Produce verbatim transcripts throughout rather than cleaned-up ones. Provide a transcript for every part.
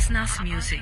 Asnas Music.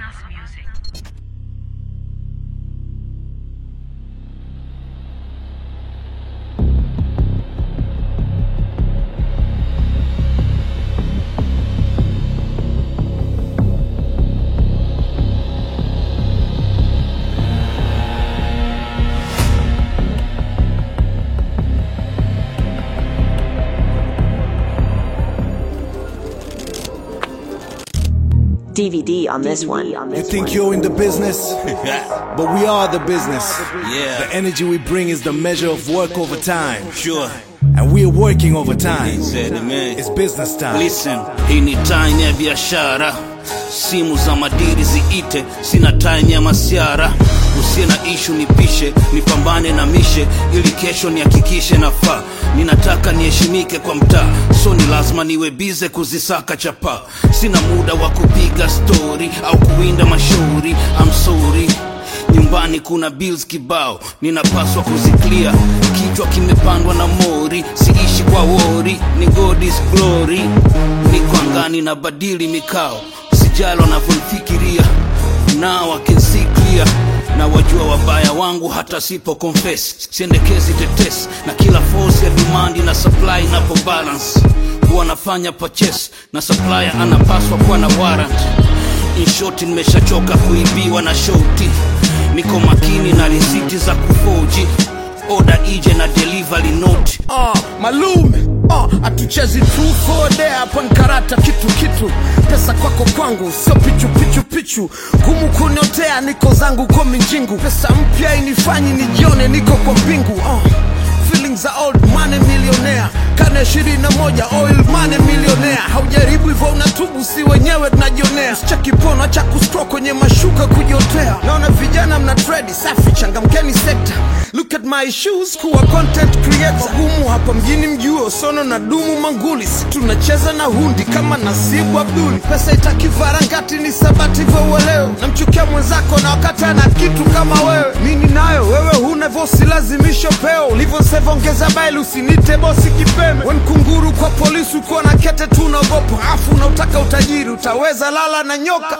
D V D on this one. You think you're in the business? But we are the business. Yeah. The energy we bring is the measure of work over time. Sure. And we are working over time. He said it, man. It's business time. Listen, hii ni time ya biashara. Simu za madiri ziite, sina time ya masiara. Usiye na issue nipishe, nipambane na mishe, ili kesho nihakikishe nafaa. Ninataka niheshimike kwa mtaa, so ni lazima niwe bize kuzisaka chapa. Sina muda wa kupiga story au kuwinda mashauri. I'm sorry, nyumbani kuna bills kibao, ninapaswa kuziclear. Kichwa kimepandwa na mori, siishi kwa worry. Ni God is glory, niko angani na badili mikao. Sijalo wanavyonifikiria, now I can see clear. Na wajua wabaya wangu hata sipo confess. Siendekezi tetesi, na kila force ya demand na supply inapo balance. Huwa nafanya purchase, na supplier anapaswa kuwa na warrant. In short, nimeshachoka kuibiwa na shoti. Niko makini na risiti za kufoji. Order ije na delivery note. Ah, malume, ah, atuchezi true for day hapa nkarata kitu kitu. Pesa kwako kwangu, sio pichu pichu pichu. Gumu kuniotea niko zangu kwa minjingu. Pesa mpya inifanyi nijione niko kwa mbingu. Ah, feelings are old money millionaire. Karne ishirini na moja oil money millionaire. Haujaribu hivyo unatubu, si wenyewe tunajionea. Sicheki pono acha kustroke kwenye mashuka kujiotea. Naona vijana mna trade safi, changamkeni sector. Look at my shoes, kuwa content creator. Gumu hapa mjini mjuo, sono na dumu manguli. Si tunacheza na hundi kama Nasibu Abduli. Pesa itaki varangati ni sabati vyo uweleo. Namchukia mwenzako na wakati ana kitu kama wewe. Mini nayo, wewe huna vosi lazimisho peo. Ulivo save ongeza baili usinite bosi kipeme. Wen kunguru kwa polisi ukiwa na kete tunaogopa. Afu unautaka utajiri, utaweza lala na nyoka.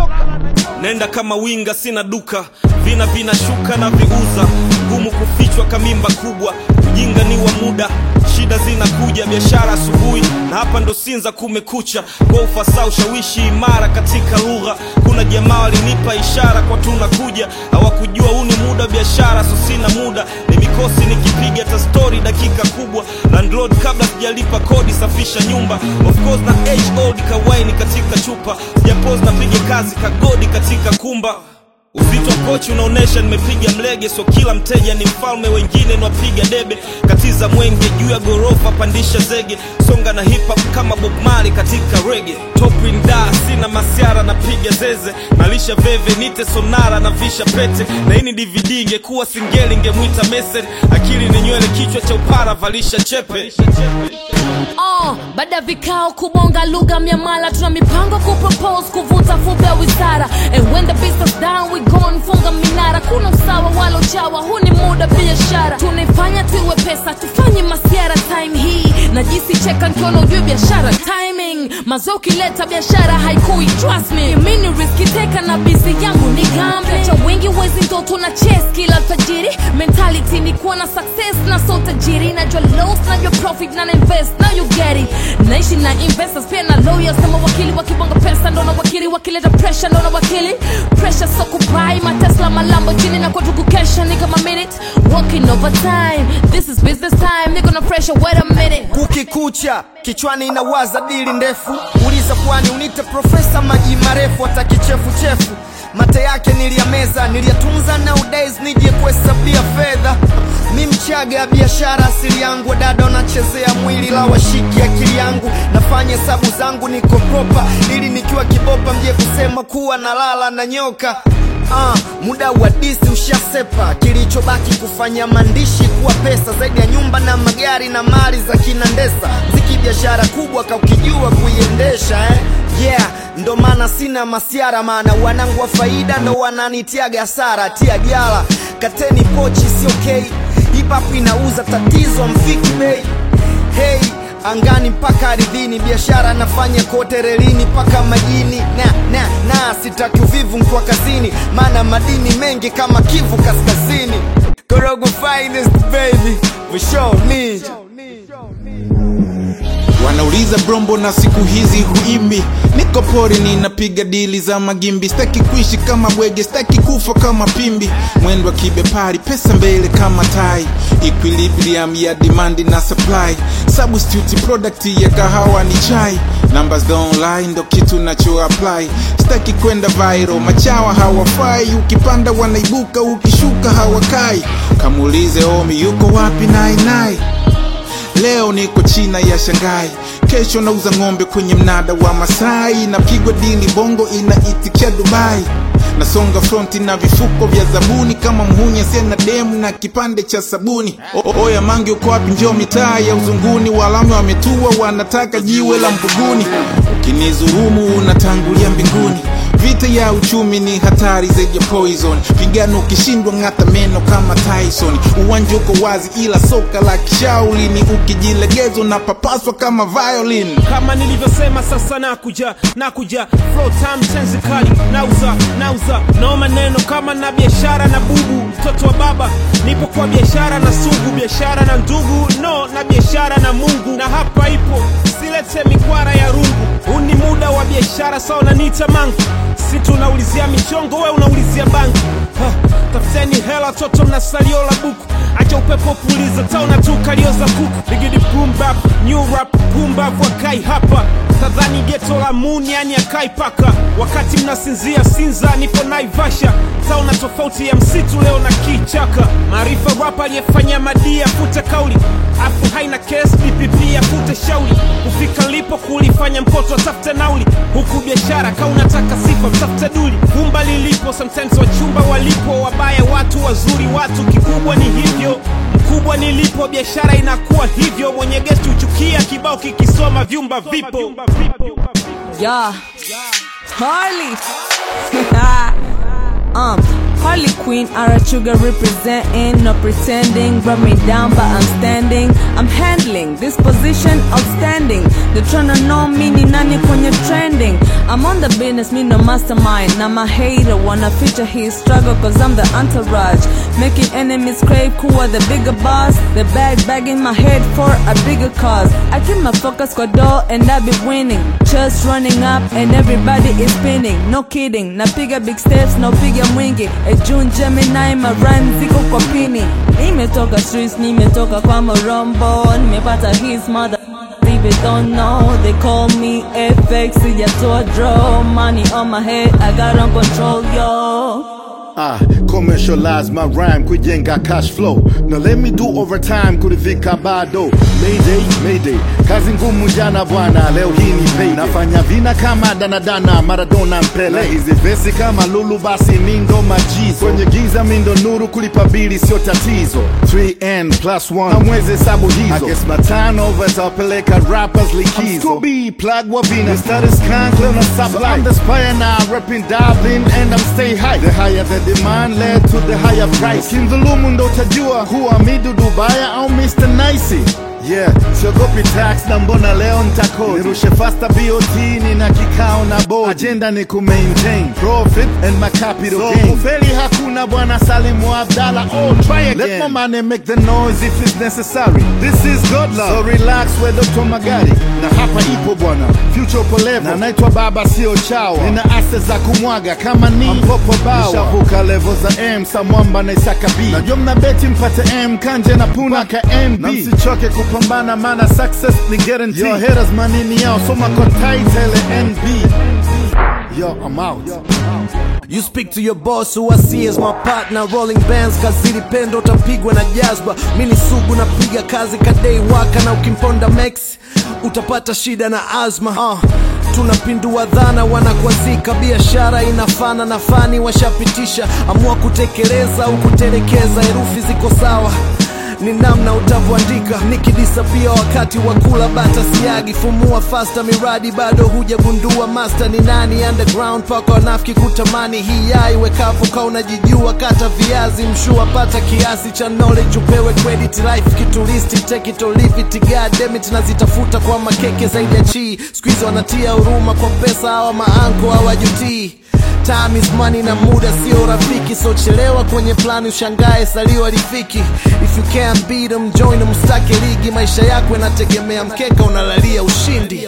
Nenda kama winga sina duka, vina vina shuka na viuza. Gumu kufichwa kamimba kubwa, ujinga ni wa muda. Shida zinakuja biashara asubuhi, na hapa ndo Sinza kumekucha. Kwa ufasaha ushawishi imara katika lugha. Kuna jamaa walinipa ishara kwa tunakuja. Hawakujua huu ni muda biashara, so sina muda. Ni mikosi nikipiga ta story dakika kubwa. Landlord kabla sijalipa kodi safisha nyumba. Of course na age old kawaini katika chupa. Sijapose napiga kazi kagodi katika kumba. Uzito wa kochi unaonesha nimepiga mlege. So kila mteja ni mfalme, wengine nwapiga debe. Katiza mwenge juu ya gorofa, pandisha zege. Songa na hip hop kama Bob Marley katika reggae. Top in da, sina masiara napiga zeze. Nalisha veve, nite sonara na visha pete. Na hii D V D ingekuwa singeli ngemuita message. Akili ni nywele kichwa cha upara valisha chepe. Oh, baada vikao kubonga lugha miamala. Tuna mipango kupropose, kuvuta fupe ya wizara. And when the business down we gone funga minara. Kuna usawa walo chawa, huu ni muda biashara. Tunaifanya tuwe pesa, tufanye masiara time hii. Najisi cheka nkiono ujue biashara timing. Mazoki leta biashara haikui, trust me. Mini riski teka na busy yangu ni gamble. Cha wengi wezi ndo tuna chase kila tajiri. Mentality ni kuwa na success na so tajiri. Najua loss, najua profit na invest, now you get it. Naishi na investors pia na lawyers. Sama wakili wakibonga pesa ndo na wakili. Wakileta pressure ndo na wakili. Pressure so kubai my Tesla, my Lamborghini. Na kwa tuku kesha nigga my minute. Working overtime, this is business time. Nigga no pressure, wait a minute. Kukikucha, kichwani inawaza dili ndefu. Uliza kwani unite profesa maji marefu. Ata kichefu chefu, mate yake niliyameza. Niliyatunza nowadays nije kuhesabia fedha. Mi mchaga ya biashara asili yangu. Dada unachezea mwili la washiki akili yangu. Nafanya hesabu zangu niko proper, ili nikiwa kibopa mje kusema kuwa nalala na nyoka. Ah, muda wa disi ushasepa. Kilichobaki kufanya mandishi kuwa pesa. Zaidi ya nyumba na magari na mali za kinandesa. Ziki biashara kubwa kaukijua kuiendesha eh? Yeah, ndo maana sina masiara. Maana wanangu wa faida ndo wananitiaga hasara. Tia gyala, kateni pochi si okay. Hip hop inauza tatizo mfiki bei. Hey, angani mpaka ardhini. Biashara nafanya kote relini mpaka majini. Na, na, na sanaa, sitaki uvivu mkwa kazini, maana madini mengi kama Kivu Kaskazini. Korogo finest baby, we show ninja. Wanauliza brombo na siku hizi huimbi, niko pori ninapiga dili za magimbi. Staki kuishi kama bwege, staki kufa kama pimbi. Mwendo wa kibepari, pesa mbele kama tai. Equilibrium ya demand na supply. Substitute product ya kahawa ni chai. Numbers don't lie, ndo kitu nacho apply. Staki kwenda viral, machawa hawafai. Ukipanda wanaibuka, ukishuka hawakai. Kamulize omi yuko wapi nai nai. Leo niko China ya Shanghai, kesho nauza ng'ombe kwenye mnada wa Masai. Napigwa dili bongo inaitikia Dubai. Nasonga fronti na vifuko vya zabuni kama mhunya sena demu na kipande cha sabuni. O Oya mangi uko wapi, njoo mitaa ya uzunguni. Walame wametua wanataka jiwe la mbuguni. Ukinizurumu unatangulia mbinguni. Vita ya uchumi ni hatari zaidi ya poison. Pigano ukishindwa ngata meno kama Tyson. Uwanja uko wazi ila soka la kishauli ni ukijilegezo na papaswa kama violin. Kama nilivyosema sasa nakuja, nakuja flow time tenzi kali. Nauza, nauza, no maneno kama na biashara na bubu. Mtoto wa baba, nipo kwa biashara na sugu. Biashara na ndugu, no na biashara na Mungu. Na hapa ipo, silete mikwara ya rungu. Uni muda wa biashara sawa na nita mangu. Si tunaulizia michongo, we unaulizia bangi. Tafuteni hela toto mna salio la buku. Acha upepo puliza tauna tu kalio za kuku. Bigidi boom bap, new rap, boom bap wakai hapa. Tadhani geto la moon yani akai paka. Wakati mnasinzia sinza nipo Naivasha. Tauna tofauti ya msitu leo na kichaka. Maarifa rapa aliyefanya madia futa kauli. Afu haina case P P P ya futa shauli. Kufika lipo kulifanya mpoto tafute nauli. Huku biashara ka unataka sifa mtafute duli. Vumba lilipo sometimes wachumba walipo. Wabaya watu wazuri watu kikubwa ni hivyo. Mkubwa nilipo biashara inakuwa hivyo. Mwenye guest uchukia kibao kikisoma vyumba vipo. Yeah, Harley. um, Harley Quinn, Arachuga representing, not pretending. Brought me down but I'm standing. I'm handling this position outstanding. They tryna know me ni nani kwenye trending. I'm on the business, me no mastermind. Now my hater wanna feature his struggle cause I'm the entourage. Making enemies crave kuwa the bigger boss. The bag bagging my head for a bigger cause. I keep my focus kwa door and I be winning. Just running up and everybody is spinning. No kidding, napiga big steps, no piga mwingi. A June Gemini, my rhyme ziko kwa pini. Nimetoka streets, nimetoka kwa Morombo. Nimepata his mother. People don't know, they call me F X. Sijatoa draw, money on my head, I got on control, yo. Ah, commercialize my rhyme kujenga cash flow. Now let me do overtime kurivika bado. Mayday, mayday, kazi ngumu jana bwana, leo hii ni pay. Nafanya vina kama danadana, Maradona Mpele. Hizi vesi kama Lulu basi mindo majizo. Kwenye giza mindo nuru, kulipa bili sio tatizo. three N plus one, hamweze sabu hizo. I guess my turnovers wapeleka rappers likizo. Scooby, plug wa vina, the status can't clear na supply. So I'm the spire now, rapping Dublin and I'm stay high. The higher the demand led to the higher price. Kinzulumu ndo tajua kuwa midu Dubaya au Mister Nicey. Yeah, siogopi tax na mbona leo ntakodi. Nirushe faster B O T nina kikao na board. Agenda ni ku-maintain profit and my capital so, gain. So kufeli hakuna bwana Salimu Abdallah. Oh, try again. Let my money make the noise if it's necessary. This is God love, so relax we Doctor Magari. Na hapa ipo bwana, future upo level. Na naitwa baba sio chawa. Nina assets za kumwaga kama ni Mpopo Bawa. Nishavuka level za M, Samwamba na Isaka B. Na jom na beti mpate M, Kanje na Puna ka M B. Na msichoke kupambana mana success ni guarantee. Your haters manini yao, soma kwa title N B. Yo, I'm out. You speak to your boss who I see as my partner. Rolling bands kazili pendo utapigwa na jazba. Mini sugu na piga kazi kadei waka. Na ukimponda Mex utapata shida na azma. uh. Tunapindua dhana wanakwazika. Biashara inafana na fani washapitisha. Amua kutekeleza au kutelekeza. Herufi ziko sawa ni namna utavyoandika. Nikidisapia wakati wakula bata siagi. Fumua faster miradi bado hujagundua. Master ni nani underground paka wanafiki kutamani. Hii yai wekapo ka unajijua. Kata viazi mshua pata kiasi cha knowledge. Upewe credit life kituristi. Take it or leave it, god damn it. Nazitafuta kwa makeke zaidi ya chi. Squeeze wanatia huruma kwa pesa hawa maanko hawajutii. Time is money na muda sio rafiki, so chelewa kwenye plani ushangae salio alifiki. If you can't beat them, join them, stake ligi. Maisha yako yanategemea mkeka unalalia ushindi.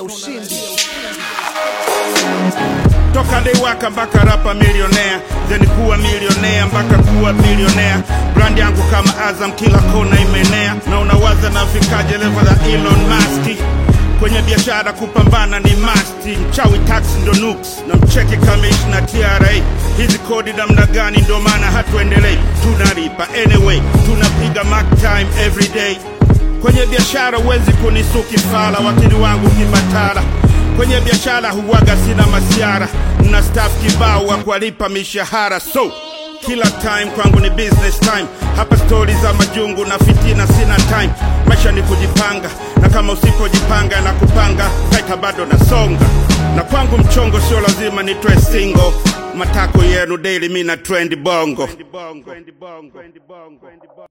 Toka dewaka mpaka rapa millionaire, then kuwa millionaire mpaka kuwa billionaire. Brand yangu kama Azam kila kona imenea, na unawaza nafikaje level za Elon Musk. Kwenye biashara kupambana ni masti, mchawi tax ndo nuks, na mcheke commissioner T R A. Hizi kodi namna gani ndo maana hatuendelei, tunalipa anyway, tunapiga mark time every day. Kwenye biashara huwezi kunisuki fala, wakili wangu kibatala. Kwenye biashara huwaga sina masiara, na staff kibao wa kuwalipa mishahara. So kila time kwangu ni business time, hapa stories za majungu na fitina sina time. Maisha ni kujipanga, na kama usipojipanga na kupanga kaita bado nasonga. Na kwangu mchongo sio lazima nitoe single, matako yenu daily mina trend bongo.